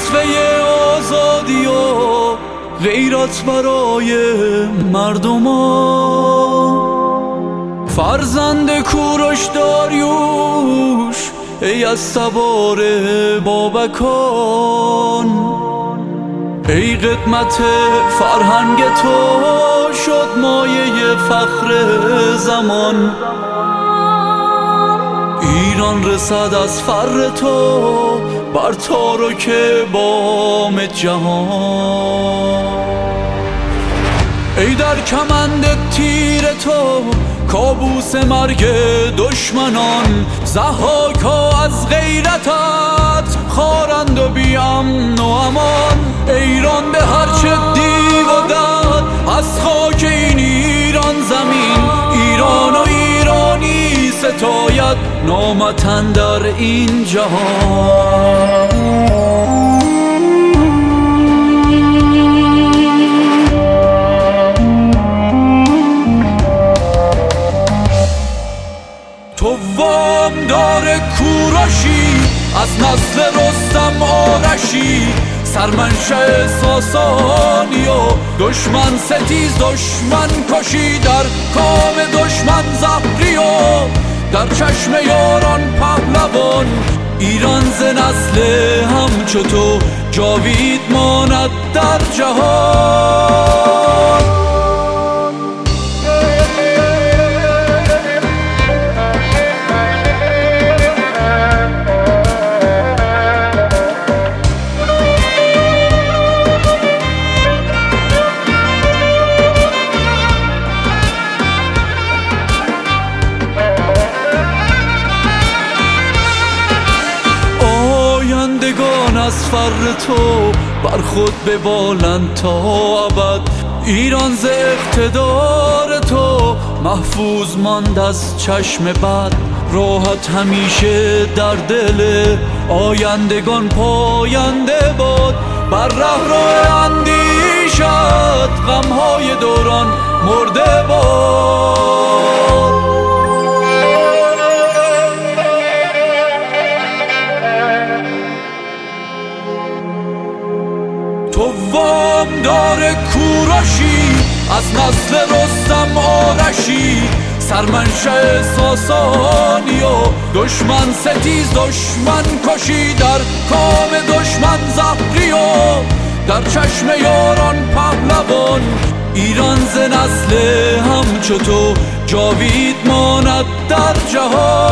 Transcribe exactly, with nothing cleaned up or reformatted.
نطفه آزادی و غیرت برای مردمان. فرزند کوروش داریوش ای از سوار بابکان، ای قدمت فرهنگ تو شد مایه فخر زمان. ایران رسد از فر تو بر تارک بام جهان. ای در کمند تیر تو کابوس مرگ دشمنان، ضحاکا از غیرتت خارند و بی امن و امان. ایران به هرچه دیو و دد از خاک این ایران زمین، ایران و ایرانی ستاید نامتن در این جهان. تو وامدار کوروشی از نسل رستم آرشی، سرمنشأ ساسانی و دشمن ستیز دشمن کشی. در کام دشمن زهری و در چشم یاران پهلوان، ایران ز نسل همچو تو جاوید ماند در جهان. از فر تو بر خود ببالند تا ابد، ایران ز اقتدار تو محفوظ ماند از چشم بد. راحت همیشه در دل آیندگان پاینده باد، بر رهرو اندیشت غمهای دوران مرده باد. تو وامدار کوروشی از نسل رستم آرشی، سرمنشأ ساسانی و دشمن ستیز دشمن کشی. در کام دشمن زهری و در چشم یاران پهلوان، ایران ز نسل همچو تو جاوید ماند در جهان.